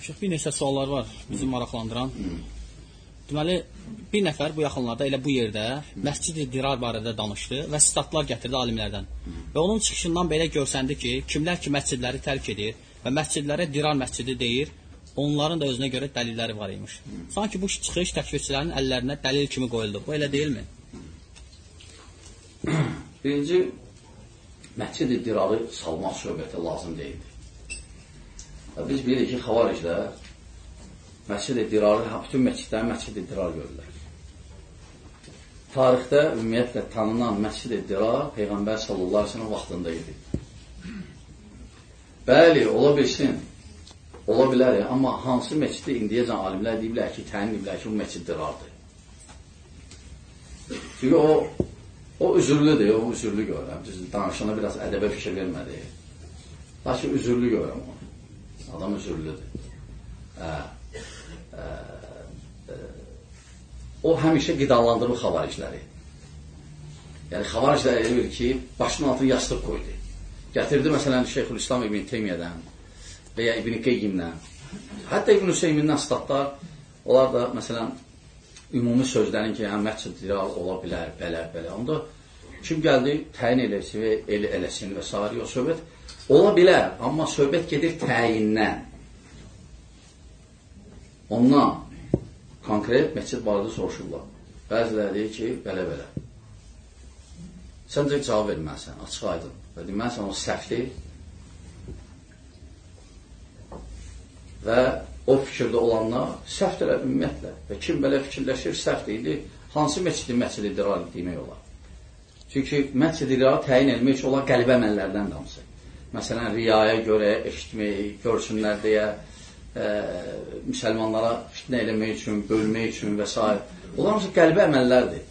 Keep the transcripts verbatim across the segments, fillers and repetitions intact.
Şeyh, bir neçə suallar var bizi maraqlandıran. Deməli, bir nəfər bu yaxınlarda elə bu yerdə Məscid-i Dirar barədə danışdı və sitatlar gətirdi alimlərdən. Və onun çıxışından belə görsəndi ki, kimlər ki məscidləri tərk edir və məscidlərə Dirar məscidi deyir, onların da özünə görə dəlilləri var imiş. Sanki bu çıxış təkfirçilərin əllərinə dəlil kimi qoyuldu. Bu elə deyilmi? Birinci, Məscid-i Dirarı salmaq söhbəti lazım deyildi. Biz bilirik ki, xavariclər Məscid-i Dirarı, bütün məscidləri Məscid-i Dirar görürlər. Tarixdə ümumiyyətlə tanınan Məscid-i Dirar Peyğəmbər sallallahu aleyhi ve sellem vaxtında idi. Bəli, ola bilsin, ola bilər, amma hansı məscidi indiyəcən alimlər deyiblər ki, təyin ediblər ki, bu Məscid Dirardır. Çünki o, o üzürlüdür, o üzürlü görürəm. Danışana biraz ədəbə fikir vermədi. Lakin üzürlü görürəm onu. Adam üzürlüdür. Hə. Ə, ə, o həmişə qidalandırır xavaricləri. Yəni xavariclər elə bilir ki, başının altını yastıq qoydu. Gətirdi məsələn Şeyxülislam İbn Teymiyədən və ya İbn Qeyyimdən, hətta İbn Hüseymindən statlar, onlar da məsələn ümumi sözlərin ki, həm Məscid Dirar ola bilər, belə, belə. Onda kim gəldi, təyin eləsin və el eləsin və s. O söhbət ola bilər, amma söhbət gedir təyindən. Ondan konkret məscid barədə soruşurlar. Bəziləri deyir ki, belə-belə. Səncə cavab verməlisən, açıq aydın. Və deməlisən, o səhvdir. Və o fikirdə olanlar səhvdirlər ümumiyyətlə. Və kim belə fikirləşir, səhvdir. İndi hansı məscidi məscid-i dirar demək olar? Çünki məscid-i dirar təyin etmək üçün olan qəlbə əməllərdən damısı. Məsələn, riyaya görə eşitmək, görsünlər deyə, Ə, müsəlmanlara fitnə eləmək üçün, bölmək üçün və s. Onlar hamısı qəlbi əməllərdir.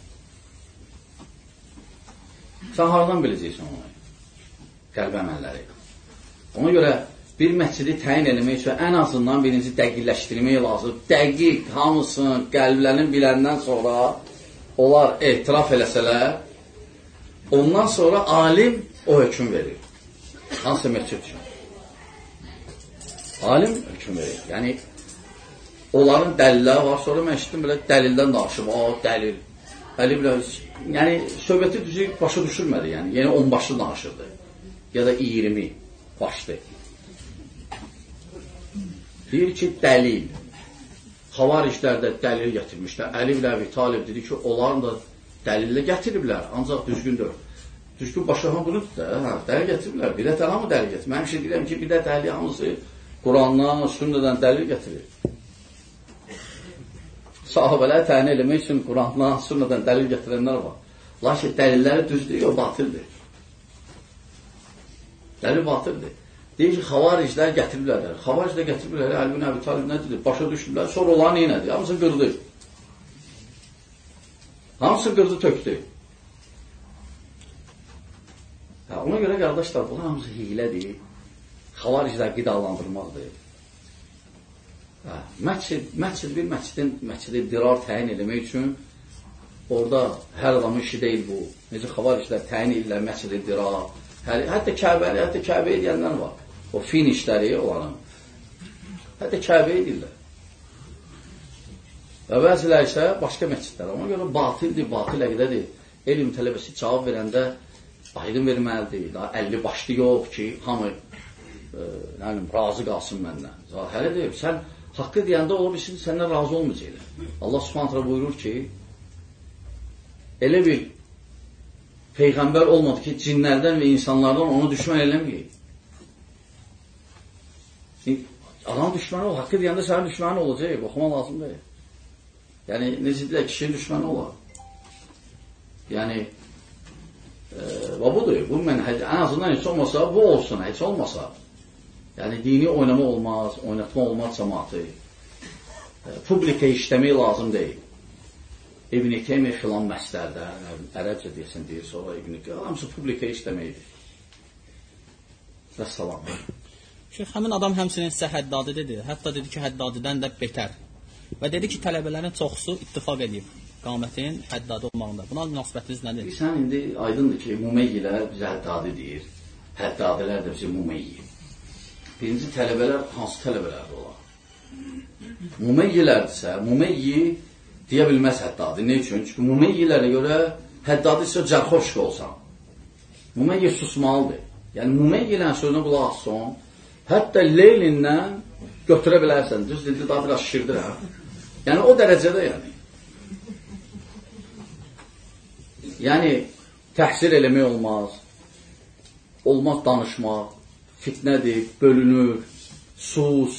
Sən haradan biləcəksən onu? Qəlbi əməlləri. Ona görə bir məscidi təyin eləmək üçün ən azından birinci dəqiqləşdirmək lazım. Dəqiq, hamısını qəlblərini biləndən sonra onlar etiraf eləsələr, ondan sonra alim o hökm verir. Hansı məscid üçün? Alim hökm verir. Yəni, onların dəlilləri var, sonra mən işitdim belə dəlildən danışım, o, dəlil. Dəlil belə, yəni, söhbəti düzü başa düşürmədi, yəni, yəni on başlı danışırdı. Ya da iyirmi başlı. Deyir ki, dəlil. Xavariclər də dəlil gətirmişlər. Əli ilə Əbi Talib dedi ki, onların da dəlillə gətiriblər, ancaq düzgündür. Düzgün başlayan budur da, hə, dəlil gətiriblər. Bir də tamamı dəlil gətirir. Mən bir şey deyirəm ki, bir də dəlil hamısı Qurandan, sünnədən dəlil gətirir. Sahabələr təyin eləmək üçün Qurandan, sünnədən dəlil gətirənlər var. Lakin dəlilləri düzdür, o batıldır. Dəlil batıldır. Deyir ki, xavariclər gətiriblər. Xavariclər gətiriblər, Əli ibn Əbi Talib nə dedi? Başa düşdülər, sonra olan neynədir? Hamısı qırdı. Hamısı qırdı, tökdü. Hə, ona görə qardaşlar, bunlar hamısı hilədir. Xavariclər qidalandırmaqdır. Hə, məscid, məscid bir məscidin, məscidi dirar təyin eləmək üçün orada hər adamın işi deyil bu. Necə xavariclər təyin edirlər məscidi dirar. Hər, hətta Kəbəli, hətta Kəbə edənlər var. O fin işləri olanın. Hətta Kəbə edirlər. Və bəzilər isə başqa məscidlər. Ona görə batildir, batil əqidədir. Elm tələbəsi cavab verəndə aydın verməlidir. Daha əlli başlı yox ki, hamı yəni, razı qalsın məndən. Zahərə deyib, sən haqqı deyəndə ola bilsin, səndən razı olmayacaqlar. Allah subhanətlə buyurur ki, elə bir Peyğəmbər olmadı ki, cinlərdən və insanlardan onu düşmən eləməyək. Adam düşməni ol, haqqı deyəndə sənin düşməni olacaq, oxuma lazım deyil. Yəni, necə deyək, kişinin düşməni olar. Yəni, e, budur, bu mən, ən azından heç olmasa, bu olsun, heç olmasa. Yəni, dini oynama olmaz, oynatma olmaz cəmaatı. E, publika işləmək lazım deyil. İbn-i Teymiyyə filan məslərdə, ərəbcə deyəsən deyir, sonra İbn-i Teymiyyə, hamısı publika işləməkdir. Və salam. Şeyh, həmin adam həmsinin sizə həddadi dedi, hətta dedi ki, həddadidən də betər. Və dedi ki, tələbələrin çoxusu ittifaq edib qamətin həddadi olmağında. Buna münasibətiniz nədir? Sən indi aydındır ki, Mumeyyilər bizə həddadi deyir, həddadilər də bizə Mumeyyi. Birinci tələbələr hansı tələbələrdir olar? Mumeyyilərdirsə, mumeyyi deyə bilməz həddadi. Ne üçün? Çünki mumeyyilərə görə həddadi isə cərxoşq olsan. Mumeyyi susmalıdır. Yəni, mumeyyilən sözünə qulaq asın, hətta leylindən götürə bilərsən. Düz dildi, daha biraz şişirdir, hə? Yəni, o dərəcədə, yəni. Yəni, təhsir eləmək olmaz, olmaz danışmaq, fitnədir, bölünür, sus,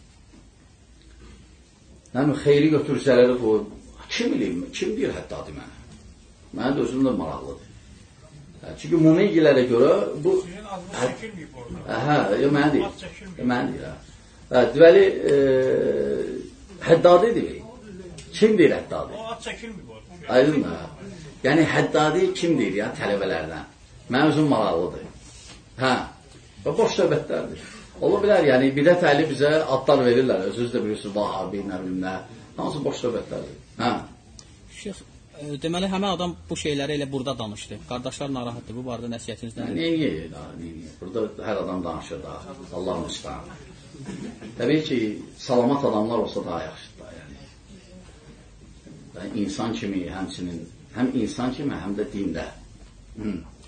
yəni, xeyri götür, zərəri qoyub. Kim bilir, kim deyir həddadi mənə? Mənə də özüm də maraqlıdır. Çünki mumeyyilərə görə bu... Hə, yox, mənə deyir. Mənə deyir, hə. Deməli, həddadi deyir. Kim deyir həddadi? O ad çəkilmir. Aydın mı? Yəni, həddadi kim deyir ya, tələbələrdən? Mən özüm maraqlıdır. Hə, boş söhbətlərdir. Ola bilər, yəni, bidət əhli bizə adlar verirlər. Özünüz də bilirsiniz, vahabi, nə bilim nə. Hansı boş söhbətlərdir. Hə. Şeyx, deməli, həmən adam bu şeyləri elə burada danışdı. Qardaşlar narahatdır. Bu barədə nəsiyyətiniz nədir? Niyə, niyə, niyə? Burada hər adam danışır da. Allah müstəhan. Təbii ki, salamat adamlar olsa daha yaxşıdır da, yəni. Yəni, insan kimi, həmçinin, həm insan kimi, həm də dində. Hı.